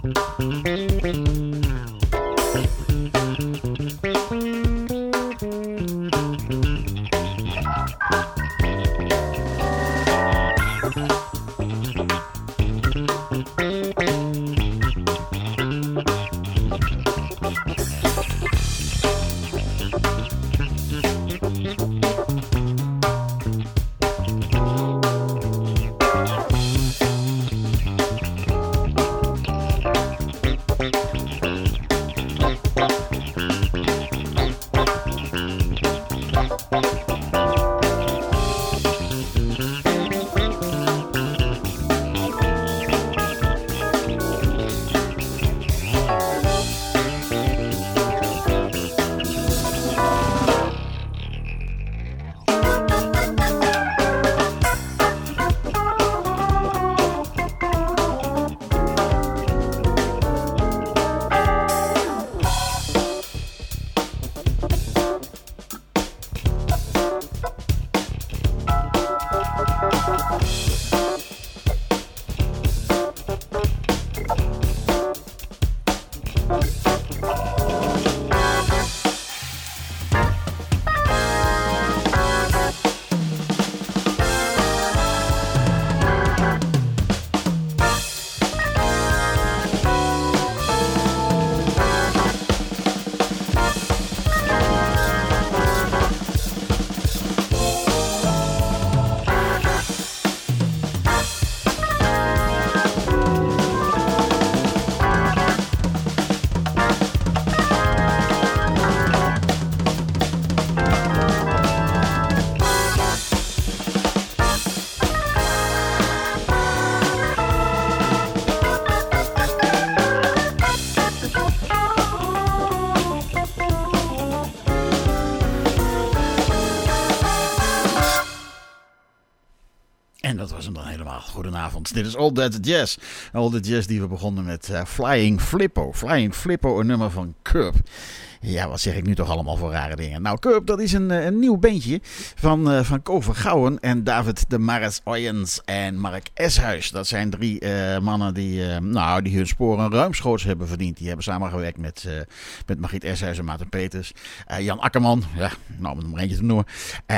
En dat was hem dan helemaal. Goedenavond. Dit is All That Jazz. All That Jazz die we begonnen met Flying Flippo. Flying Flippo, een nummer van Curb. Ja, wat zeg ik nu toch allemaal voor rare dingen. Nou, Curb, dat is een nieuw bandje van Ko Vergouwen en David de Maris Oyens en Mark Eshuis. Dat zijn drie mannen die hun sporen ruimschoots hebben verdiend. Die hebben samengewerkt met Margriet Eshuis en Maarten Peters. Jan Akkerman, ja, nou, om er maar eentje te noemen.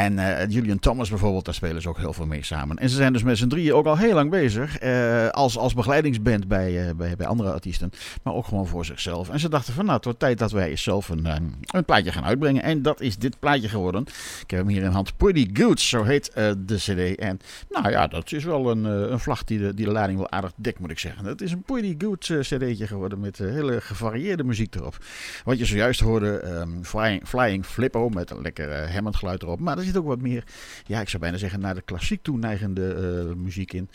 En Julian Thomas bijvoorbeeld, daar spelen ze ook heel veel mee samen. En ze zijn dus met z'n drieën ook al heel lang bezig. Als begeleidingsband bij andere artiesten. Maar ook gewoon voor zichzelf. En ze dachten van, nou, het wordt tijd dat wij zelf een plaatje gaan uitbrengen. En dat is dit plaatje geworden. Ik heb hem hier in hand. Pretty Good, zo heet de cd. En nou ja, dat is wel een vlag die de lading wel aardig dekt, moet ik zeggen. Het is een Pretty Good cd'tje geworden met hele gevarieerde muziek erop. Wat je zojuist hoorde, Flying Flippo met een lekker Hammond geluid erop. Maar er zit ook wat meer, ja, ik zou bijna zeggen, naar de klassiek toeneigende muziek in.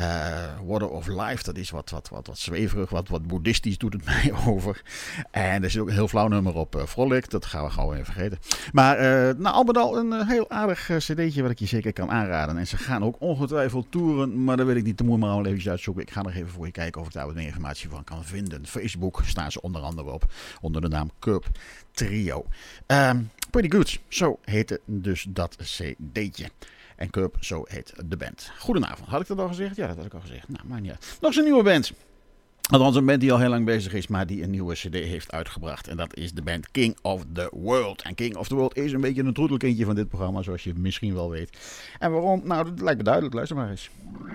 Water of Life, dat is wat zweverig, wat boeddhistisch doet het mij over. En er zit ook een heel flauw nummer op. Frolic, dat gaan we gauw even vergeten. Maar al met al een heel aardig cd'tje wat ik je zeker kan aanraden. En ze gaan ook ongetwijfeld toeren, maar dat weet ik niet. Dan moet je maar al even uitzoeken. Ik ga nog even voor je kijken of ik daar wat meer informatie van kan vinden. Facebook staan ze onder andere op, onder de naam Curb Trio. Pretty Good, zo heette dus dat cd'tje. En Curb, zo heet de band. Goedenavond, had ik dat al gezegd? Ja, dat had ik al gezegd. Nou, maar niet uit. Nog eens een nieuwe band. Althans, een band die al heel lang bezig is, maar die een nieuwe cd heeft uitgebracht. En dat is de band King of the World. En King of the World is een beetje een troetelkindje van dit programma, zoals je misschien wel weet. En waarom? Nou, dat lijkt me duidelijk. Luister maar eens.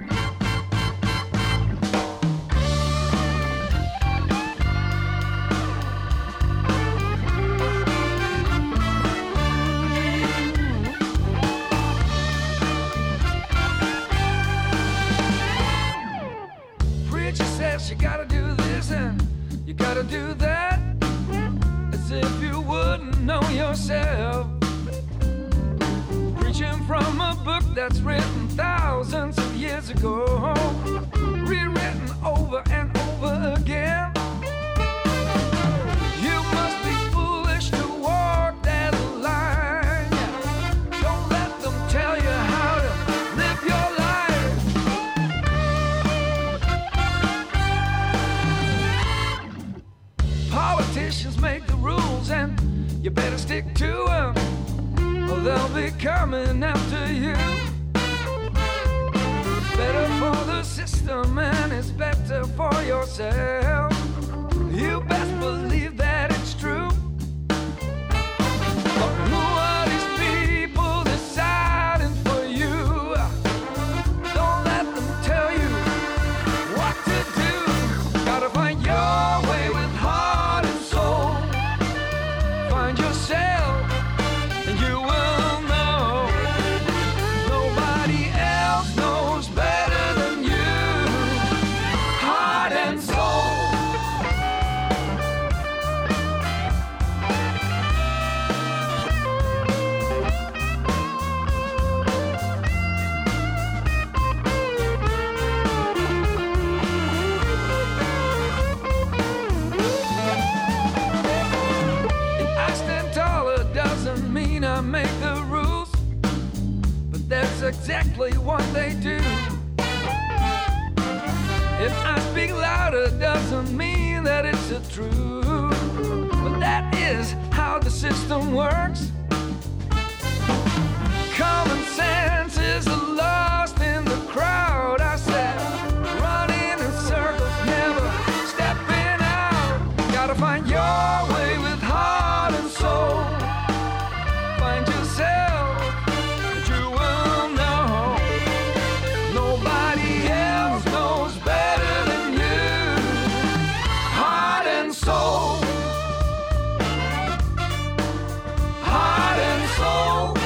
You gotta do this and you gotta do that, as if you wouldn't know yourself. Preaching from a book that's written thousands of years ago, rewritten over and over again. You must be foolish to walk that line. Don't let them tell you how to live your life. Politicians make the rules and you better stick to them, or they'll be coming after you. It's better for the system and it's better for yourself. make the rules, but that's exactly what they do. If I speak louder doesn't mean that it's the truth, but that is how the system works. Common sense is lost in the crowd. I said, running in circles, never stepping out. Gotta find your way with heart and soul. Find yourself, and you will know. Nobody else knows better than you. Heart and soul. Heart and soul.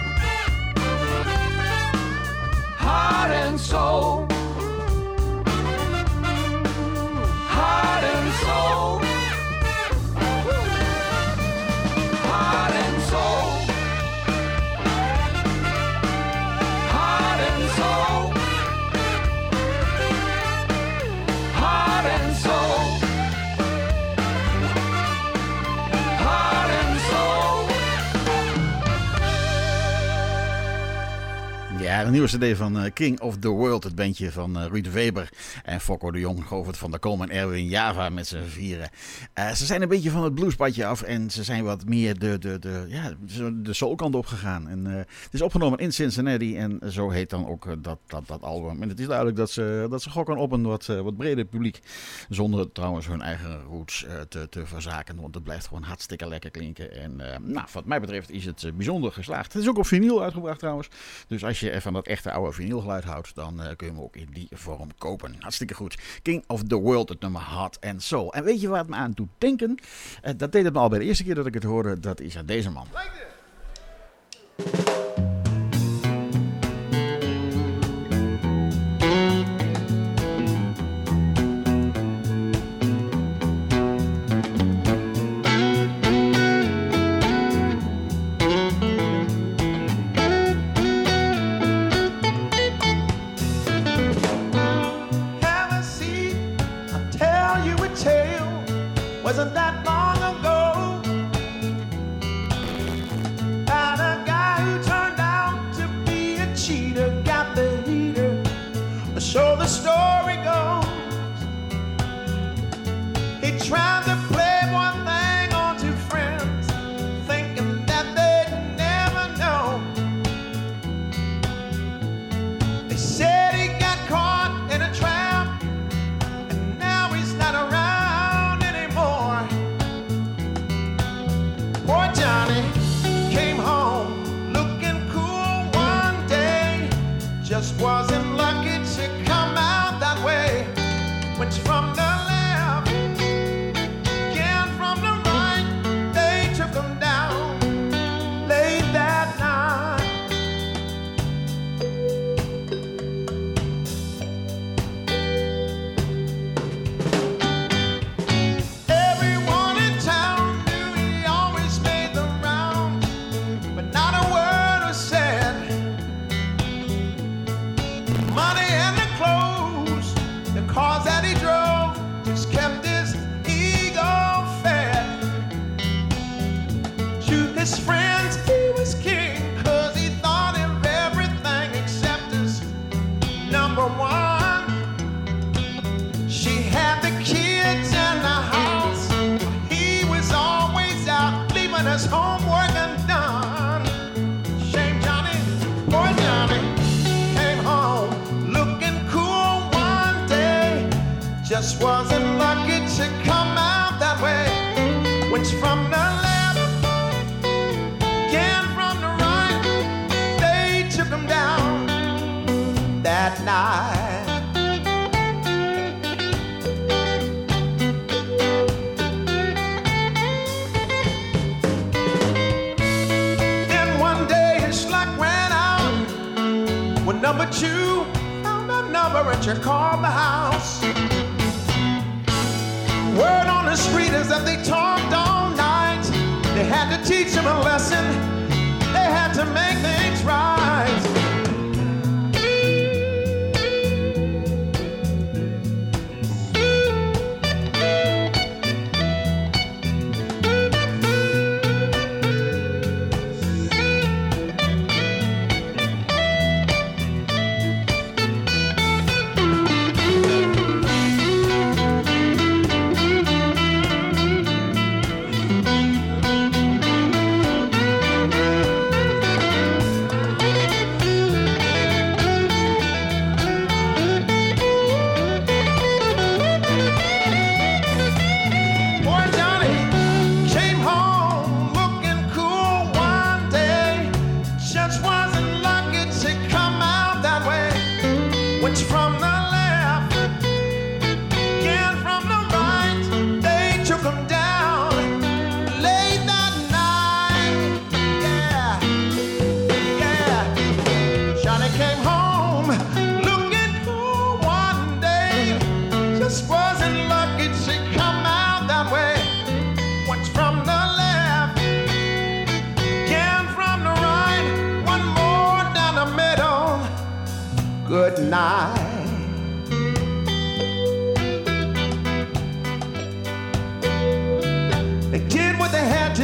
Heart and soul. Heart and soul. Heart and soul. Heart and soul. Heart and soul. Heart and soul. Ja, een nieuwe cd van King of the World. Het bandje van Ruud Weber en Fokko de Jong. Govert van der Kolm en Erwin Java met z'n vieren. Ze zijn een beetje van het bluespadje af. En ze zijn wat meer de soulkant opgegaan. En het is opgenomen in Cincinnati. En zo heet dan ook dat album. En het is duidelijk dat ze gokken op een wat breder publiek. Zonder trouwens hun eigen roots te verzaken. Want het blijft gewoon hartstikke lekker klinken. En wat mij betreft is het bijzonder geslaagd. Het is ook op vinyl uitgebracht trouwens. Dus als je van dat echte oude vinylgeluid houdt, dan kun je hem ook in die vorm kopen. Hartstikke goed. King of the World, het nummer Heart and Soul. En weet je wat me aan doet denken? Dat deed het me al bij de eerste keer dat ik het hoorde. Dat is aan deze man. Wasn't that long ago? About a guy who turned out to be a cheater, got the heater. So the story goes, he tried to play one thing on two friends, thinking that they'd never know. They said he got caught in a trap, and now he's not around. Poor Johnny came home looking cool one day. Just wasn't lucky to come out that way. Went from the left, again from the right. They took him down late that night. Everyone in town knew he always made the round, but not a word was said. Money and the clothes, the cars that he drove, just kept his ego fed. To his friends he was king, 'cause he thought of everything except his number one. She had the kids in the house, he was always out, leaving his homework undone. Shame Johnny, poor Johnny, came home looking cool one day. Just wasn't lucky to come out that way. Went from the left, again from the right. They took him down that night. Then one day his luck ran out when number two found a number and she called the house. Word on the street is that they talked all night. They had to teach him a lesson. They had to make things right.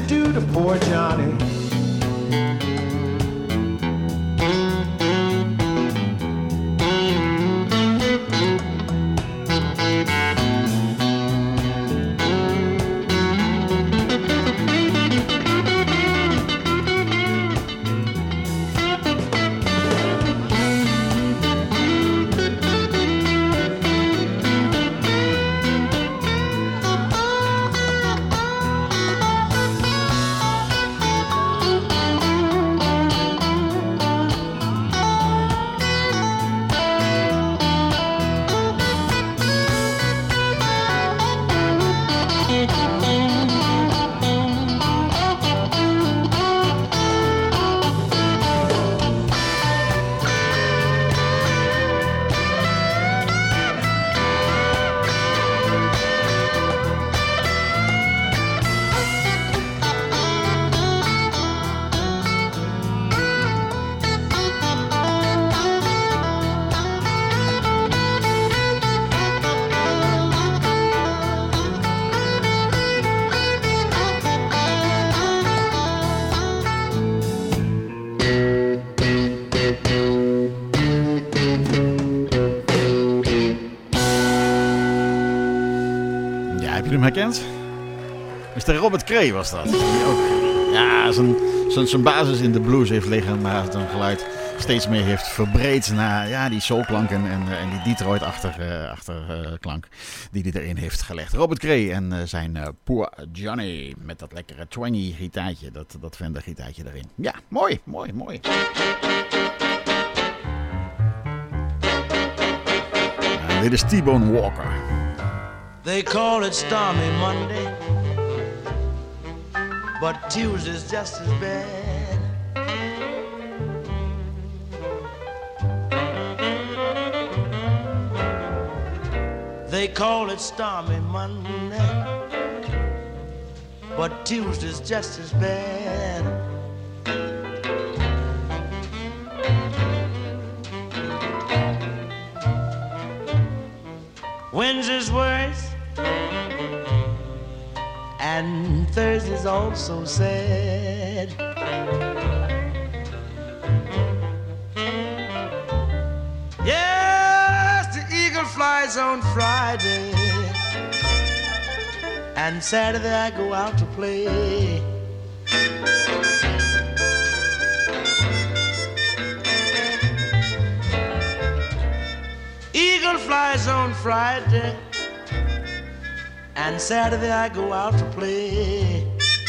do to poor Johnny. Herkend? Mr. Robert Cray was dat. Die ook, ja, zijn basis in de blues heeft liggen, maar zijn geluid steeds meer heeft verbreed naar ja, die soulklank en die Detroit achterklank die hij erin heeft gelegd. Robert Cray en zijn Poor Johnny met dat lekkere twangy gitaartje, dat Fender gitaartje erin. Ja, mooi. En dit is T-Bone Walker. They call it stormy Monday, but Tuesday's just as bad. They call it stormy Monday, but Tuesday's just as bad. Wednesday's worse, and Thursday's also sad. Yes, the eagle flies on Friday, and Saturday I go out to play. Eagle flies on Friday, and Saturday I go out to play.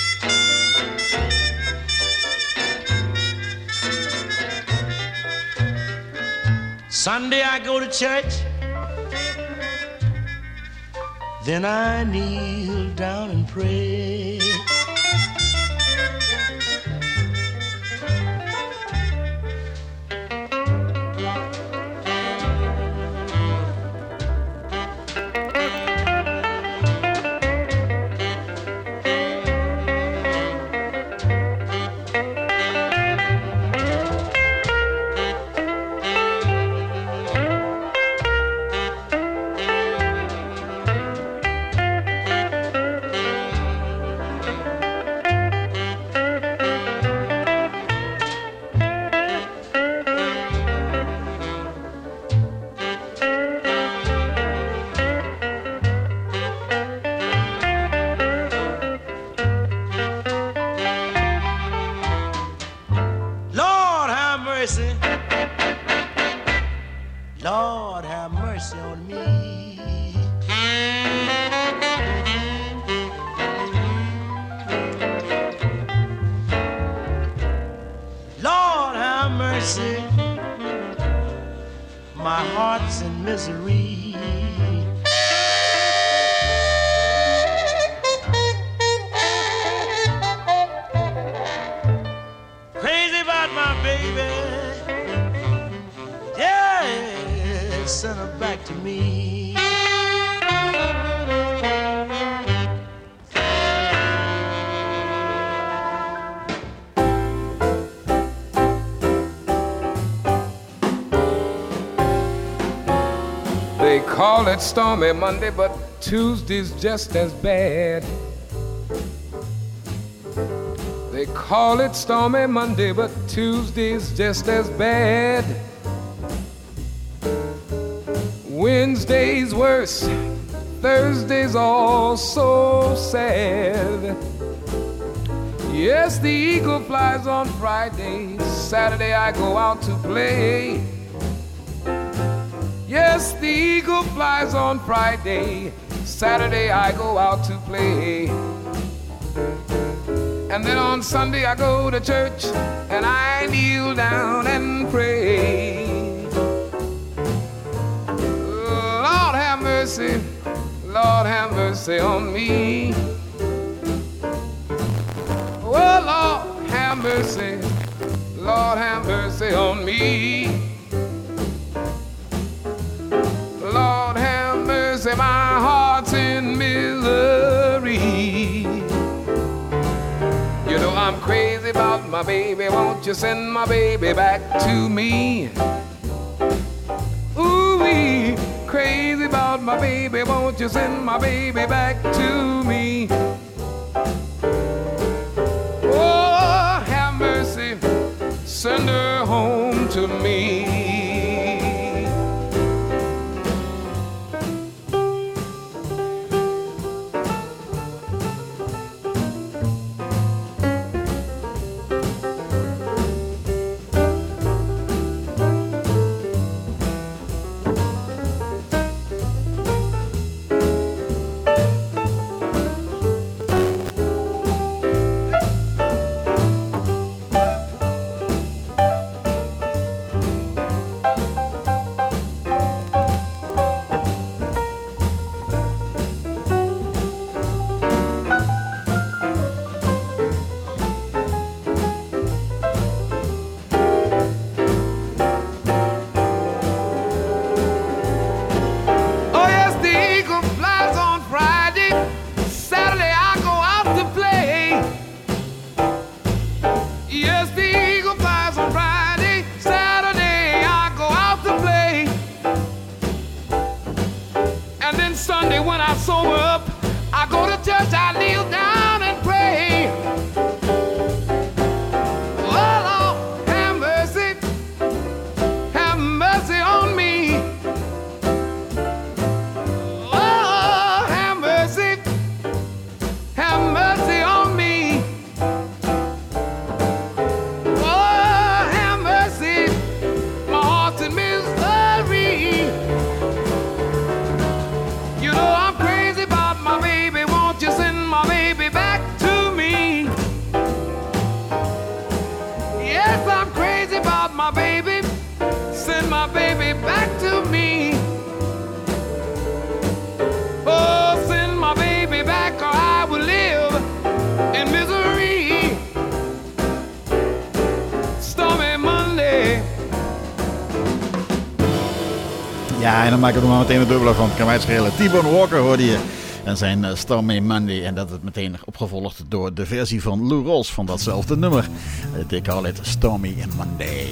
Sunday I go to church, then I kneel down and pray. Lord have mercy on me. Lord have mercy, my heart's in misery. Crazy about my baby. Send her back to me. They call it stormy Monday, but Tuesday's just as bad. They call it Stormy Monday, but Tuesday's just as bad. Wednesday's worse, Thursday's all so sad. Yes, the eagle flies on Friday, Saturday I go out to play. Yes, the eagle flies on Friday, Saturday I go out to play. And then on Sunday I go to church and I kneel down and pray. Lord have mercy, Lord have mercy on me. Oh, Lord have mercy, Lord have mercy on me. Lord have mercy, my heart's in misery. You know I'm crazy about my baby, won't you send my baby back to me? Ooh-wee, crazy about my baby, won't you send my baby back to me? Oh, have mercy, send her home to me. Ja, en dan maken we er maar meteen een dubbele van. Het kan mij het schelen. T-Bone Walker hoorde je. En zijn Stormy Monday. En dat het meteen opgevolgd door de versie van Lou Rawls van datzelfde nummer. They call it Stormy Monday.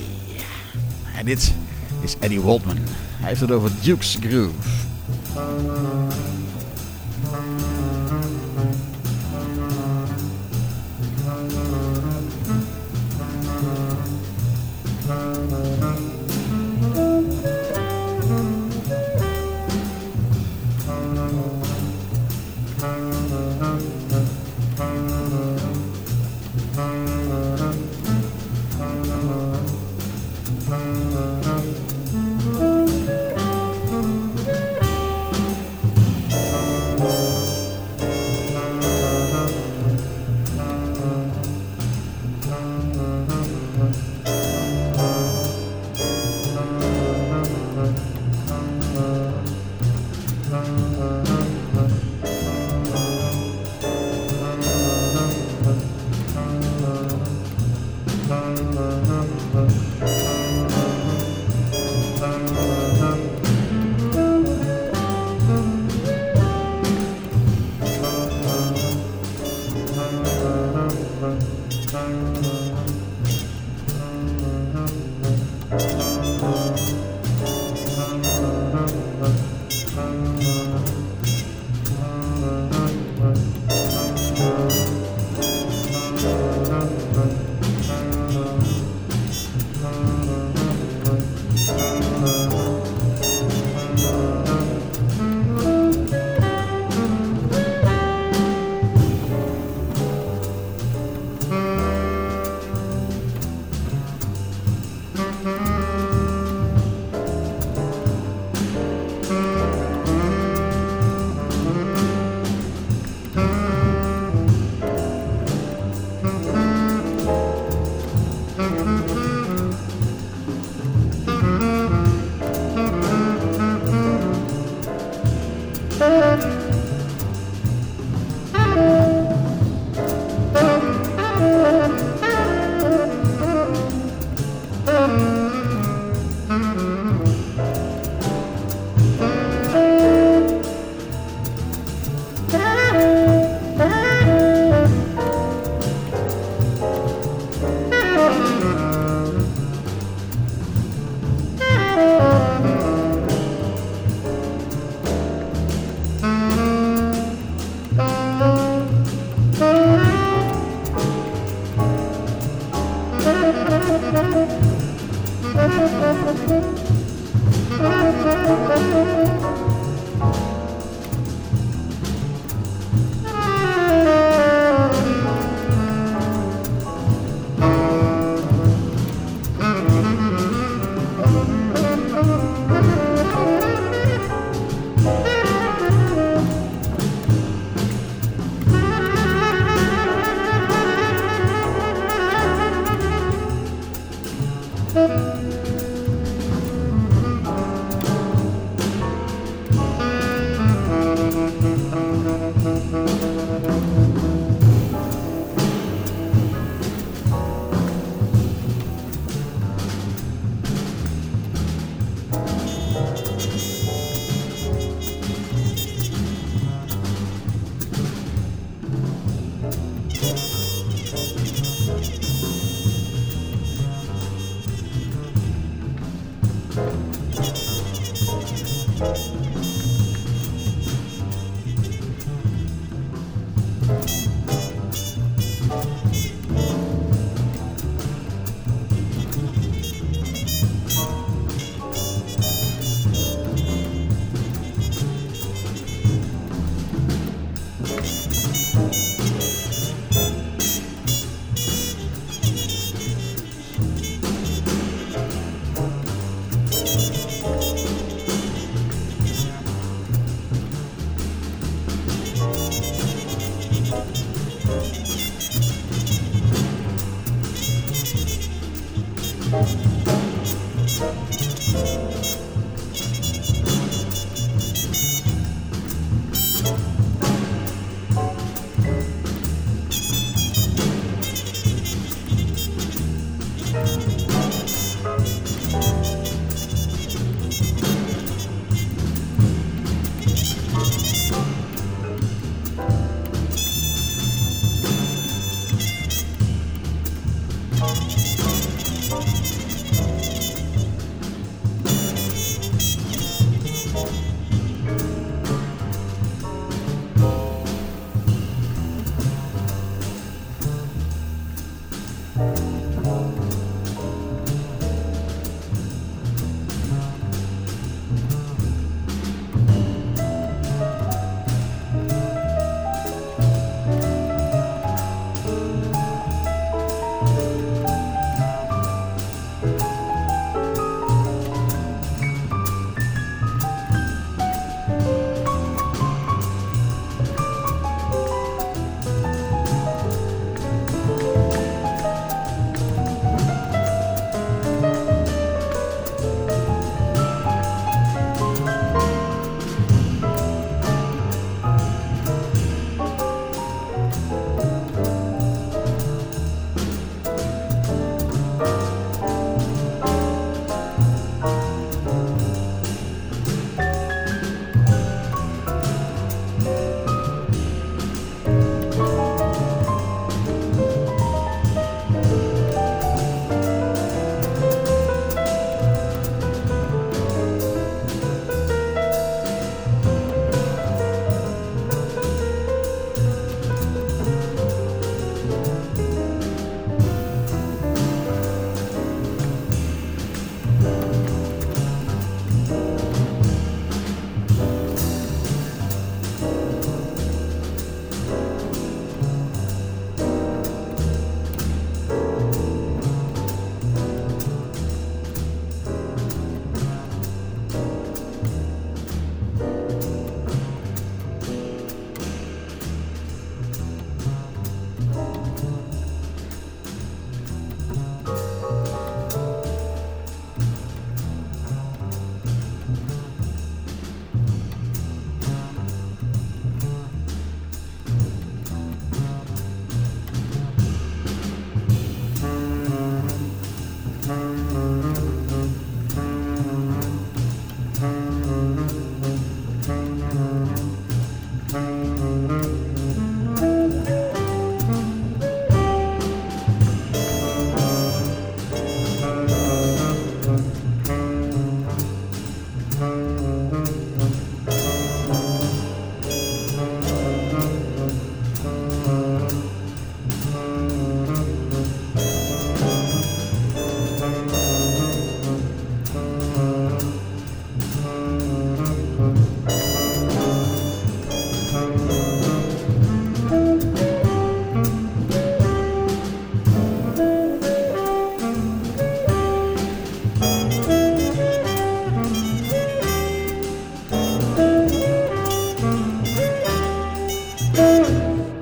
En dit is Eddie Waldman. Hij heeft het over Duke's Groove.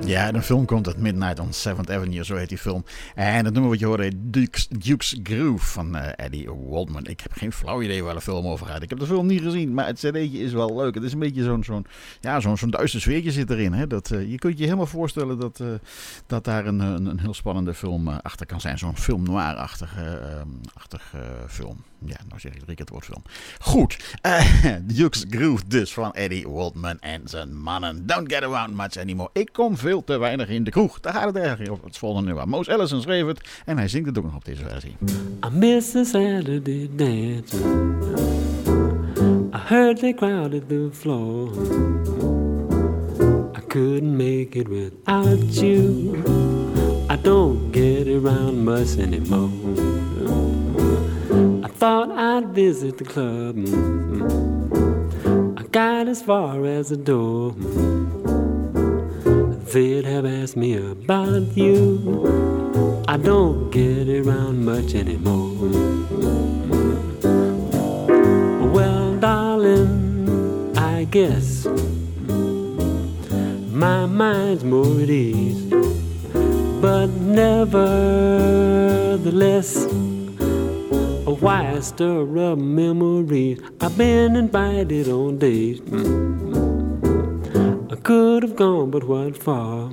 Ja, de film komt uit Midnight on 7th Avenue, zo heet die film. En het nummer wat je hoorde heet Duke's Groove van Eddie Waldman. Ik heb geen flauw idee waar de film over gaat. Ik heb de film niet gezien, maar het cd'tje is wel leuk. Het is een beetje zo'n duister sfeertje zit erin. Hè? Je kunt je helemaal voorstellen dat daar een heel spannende film achter kan zijn. Zo'n film noir-achtige film. Ja, nou zeg ik 3 keer het woord film. Goed, Duke's Groove dus van Eddie Waldman en zijn mannen. Don't get around much anymore. Ik kom veel te weinig in de kroeg. Daar gaat het eigenlijk op het volgende nummer. Mose Allison schreef het en hij zingt het ook nog op deze versie. I miss the Saturday dance. I heard they crowded the floor. I couldn't make it without you. I don't get around much anymore. I thought I'd visit the club. I got as far as the door. They'd have asked me about you. I don't get around much anymore. Well, darling, I guess my mind's more at ease, but nevertheless, why stir up memories? I've been invited on dates. I could have gone, but what for?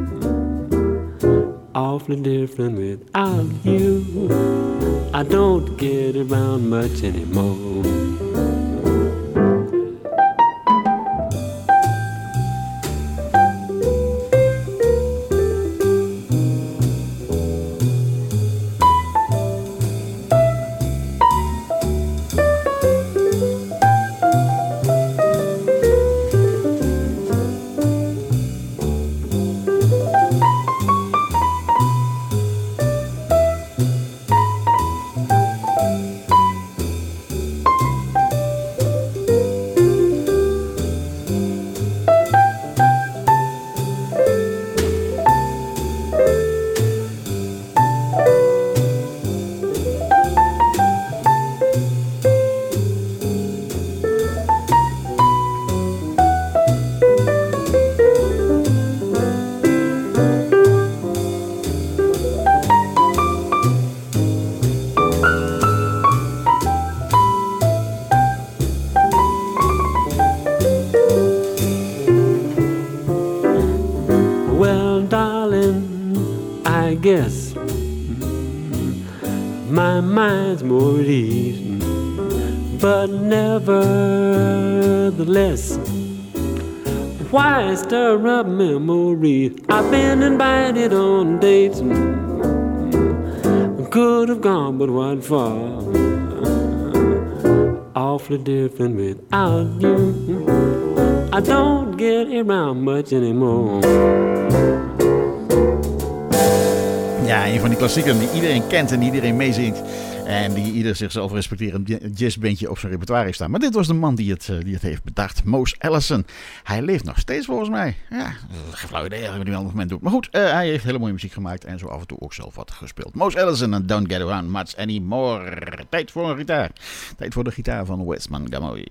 Awfully different without you. I don't get around much anymore. Guess my mind's more at ease, but nevertheless, why stir up memories? I've been invited on dates, could have gone, but what for? Awfully different without you. I don't get around much anymore. Ja, een van die klassieken die iedereen kent en die iedereen meezingt. En die ieder zichzelf respecterend jazzbandje op zijn repertoire heeft staan. Maar dit was de man die het heeft bedacht. Mose Allison. Hij leeft nog steeds volgens mij. Ja, geen flauw idee wat hij op het moment doet. Maar goed, hij heeft hele mooie muziek gemaakt. En zo af en toe ook zelf wat gespeeld. Mose Allison en Don't Get Around Much Anymore. Tijd voor een gitaar. Tijd voor de gitaar van Wes Montgomery.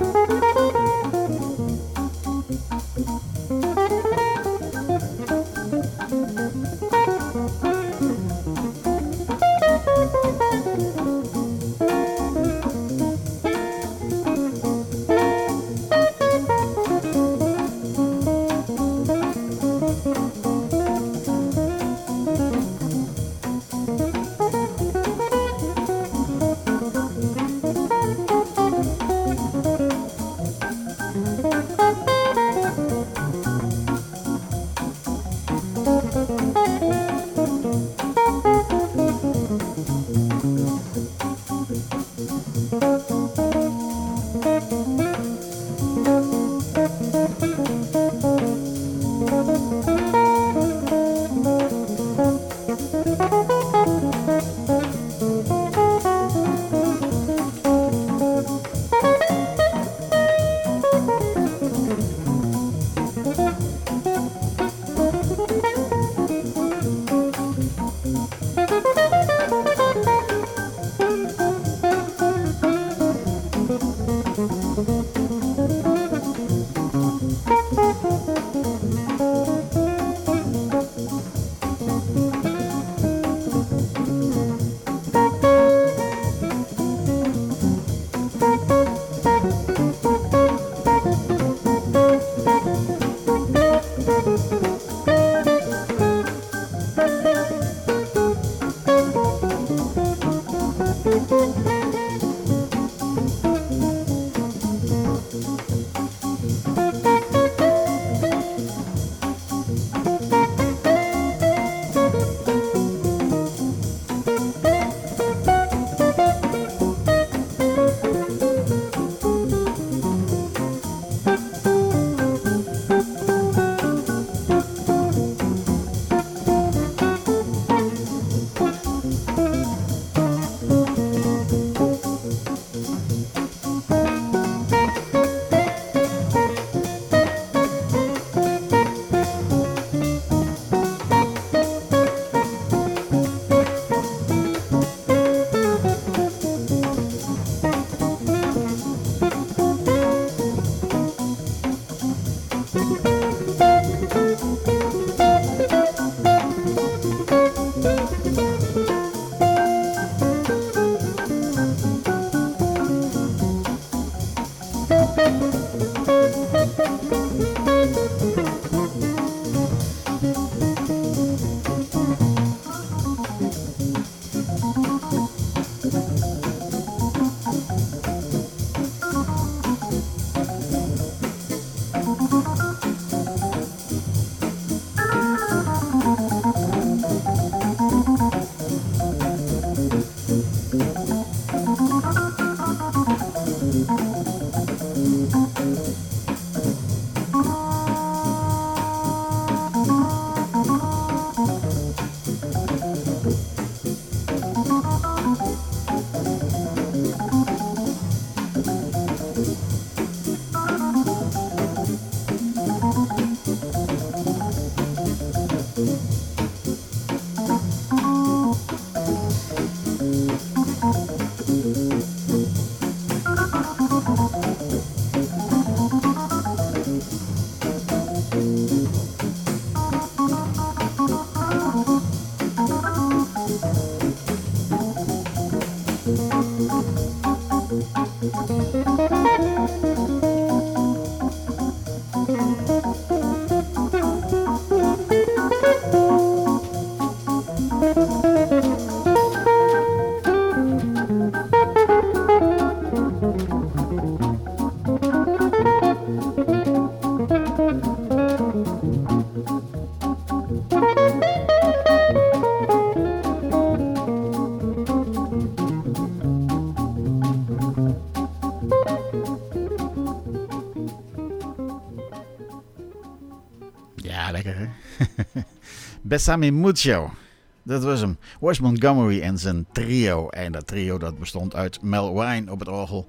Bésame Mucho. Dat was hem. Wes Montgomery en zijn trio. En dat trio dat bestond uit Mel Wine op het orgel.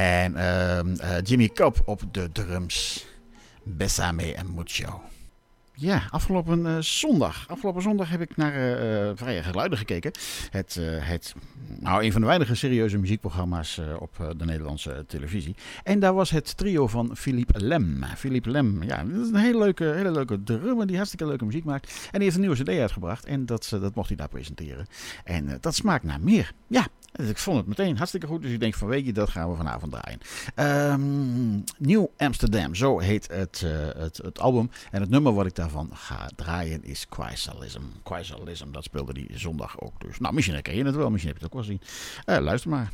En Jimmy Cobb op de drums. Bésame Mucho. Ja, afgelopen zondag heb ik naar Vrije Geluiden gekeken. Een van de weinige serieuze muziekprogramma's op de Nederlandse televisie. En daar was het trio van Philippe Lem. Philippe Lem, ja, dat is een hele leuke drummer die hartstikke leuke muziek maakt. En die heeft een nieuwe cd uitgebracht en dat mocht hij daar presenteren. En dat smaakt naar meer. Ja. Ik vond het meteen hartstikke goed, dus ik denk van weet je, dat gaan we vanavond draaien. New Amsterdam, zo heet het album. En het nummer wat ik daarvan ga draaien is Quaisalism. Quaisalism, dat speelde die zondag ook dus. Nou, misschien herken je het wel, misschien heb je het ook wel gezien. Luister maar.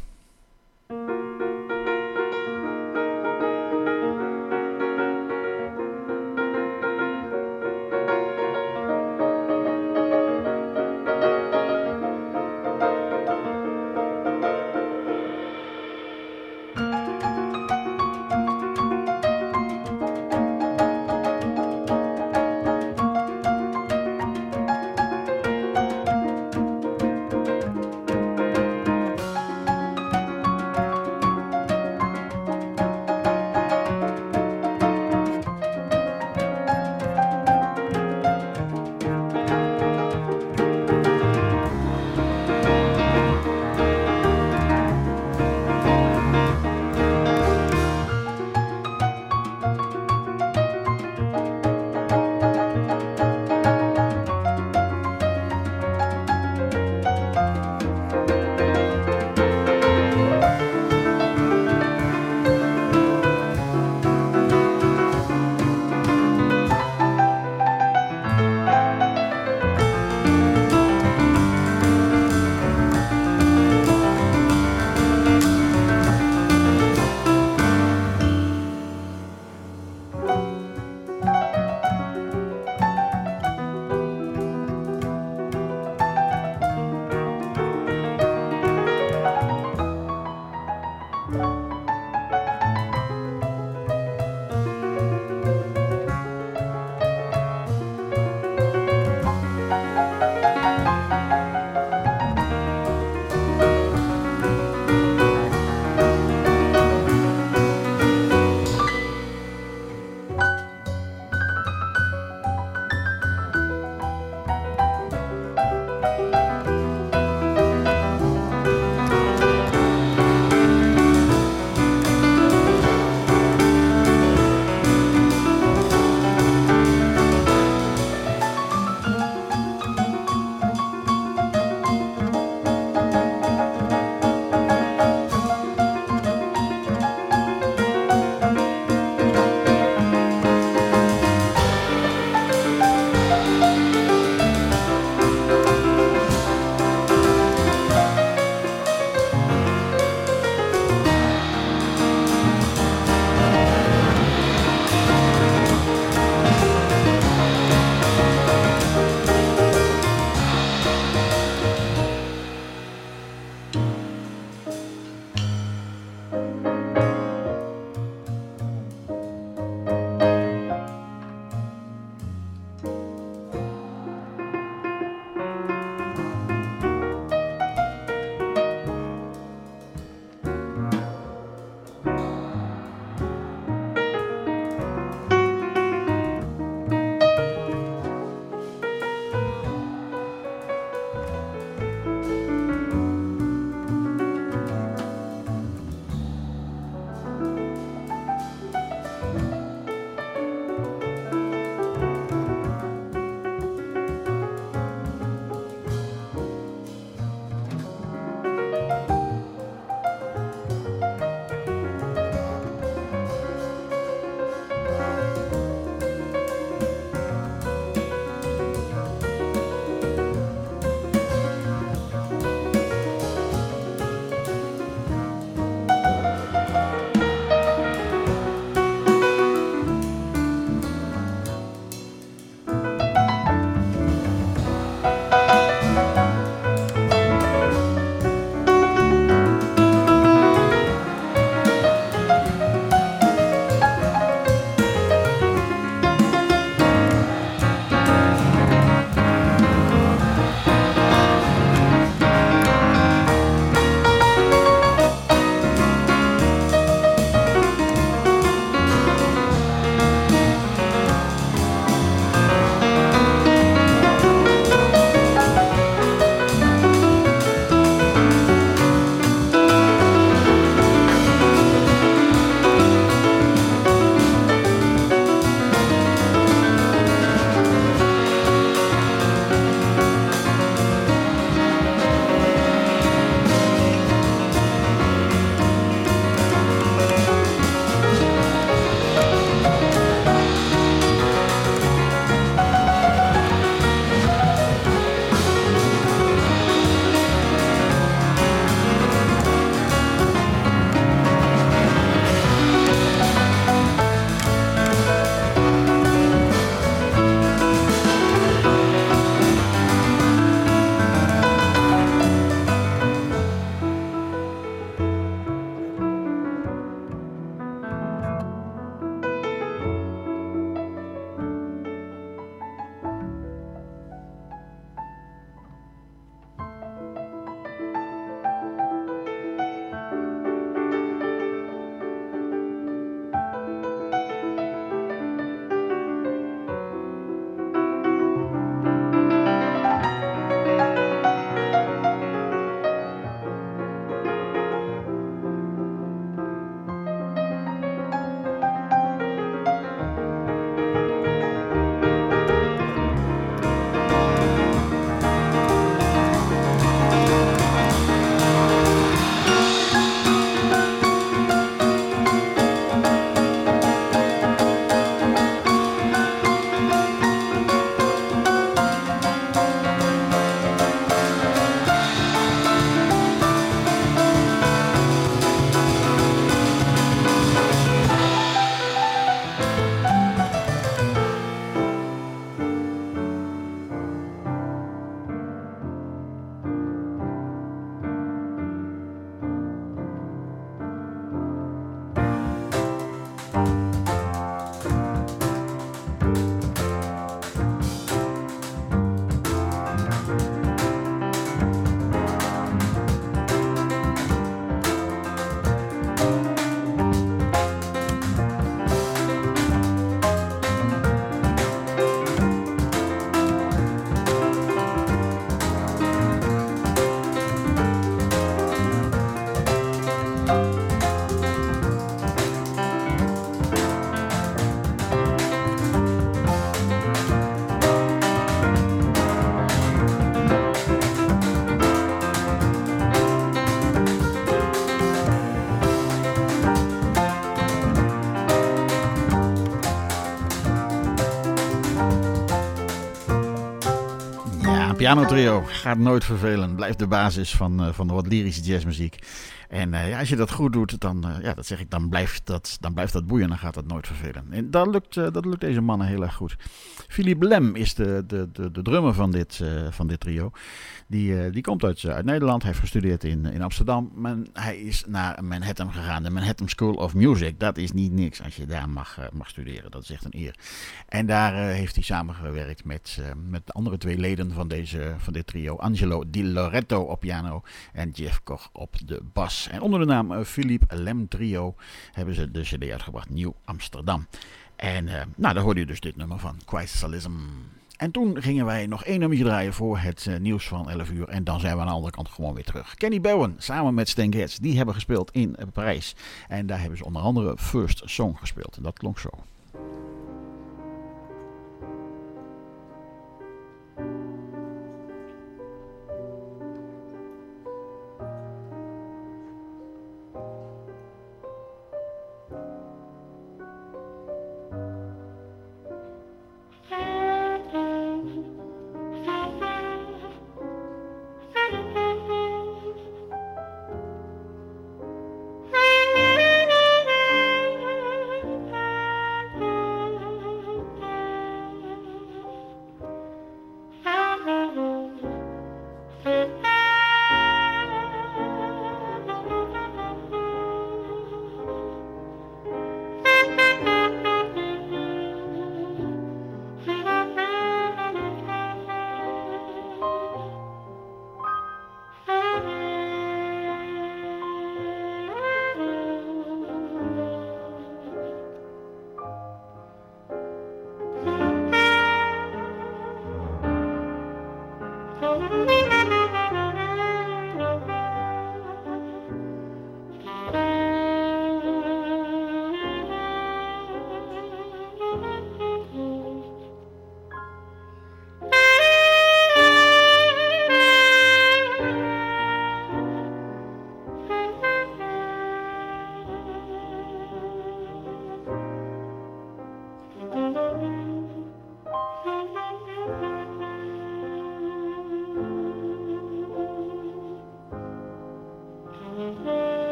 pianotrio gaat nooit vervelen. Blijft de basis van de wat lyrische jazzmuziek. En als je dat goed doet, dan blijft dat boeien. Dan gaat dat nooit vervelen. En dat lukt deze mannen heel erg goed. Philippe Lem is de drummer van dit trio. Die komt uit Nederland. Hij heeft gestudeerd in Amsterdam. Maar hij is naar Manhattan gegaan. De Manhattan School of Music. Dat is niet niks als je daar mag studeren. Dat is echt een eer. En daar heeft hij samengewerkt met de andere twee leden van dit trio. Angelo Di Loretto op piano en Jeff Koch op de bas. En onder de naam Philippe Lem Trio hebben ze de cd uitgebracht, Nieuw Amsterdam. En daar hoorde je dus dit nummer van, Quaisalism. En toen gingen wij nog 1 nummertje draaien voor het nieuws van 11 uur. En dan zijn we aan de andere kant gewoon weer terug. Kenny Bowen samen met Stan Getz, die hebben gespeeld in Parijs. En daar hebben ze onder andere First Song gespeeld. En dat klonk zo.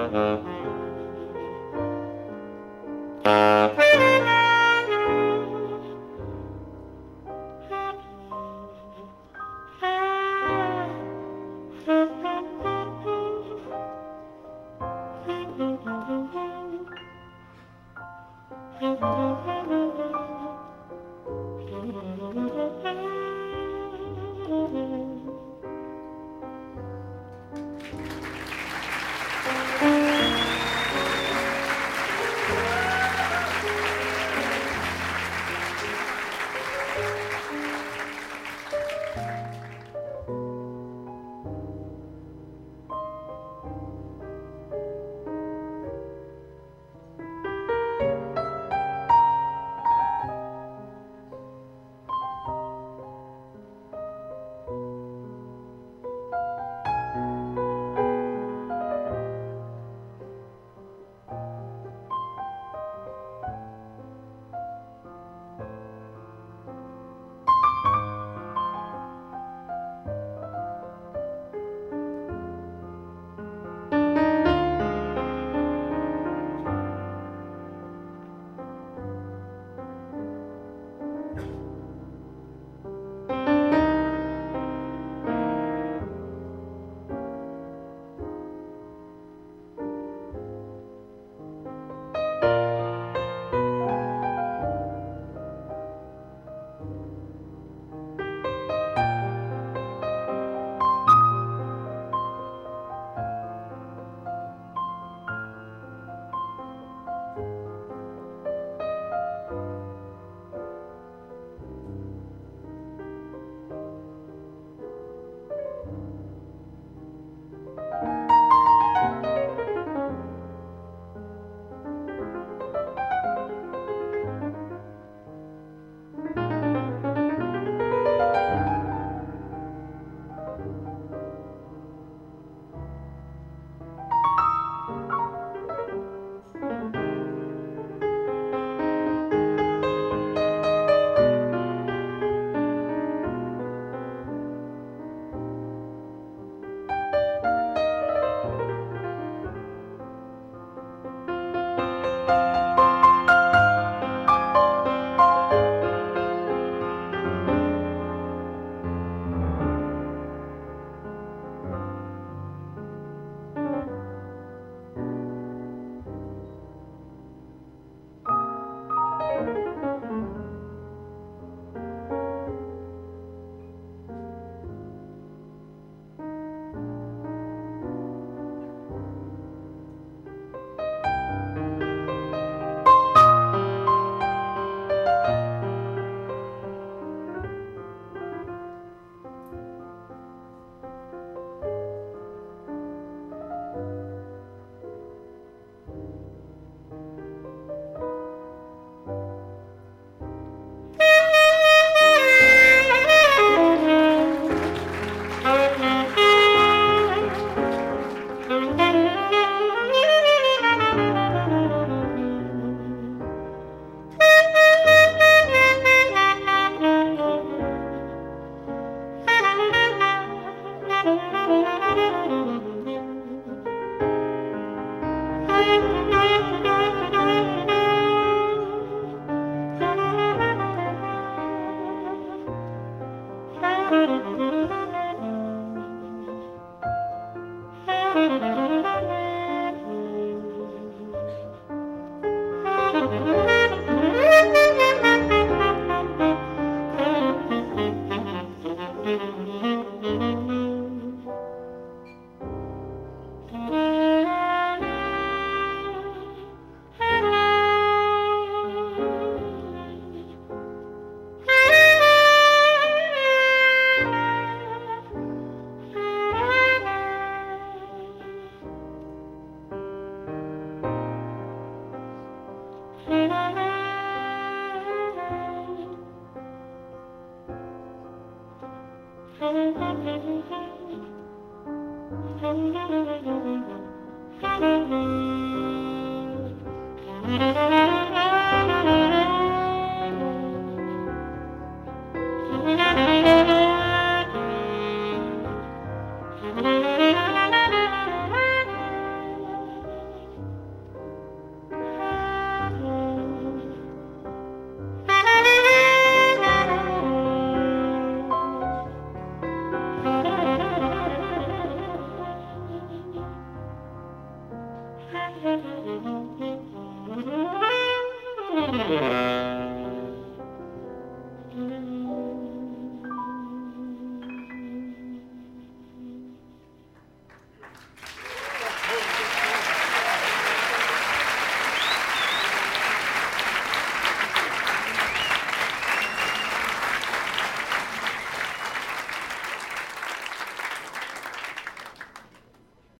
Thank you.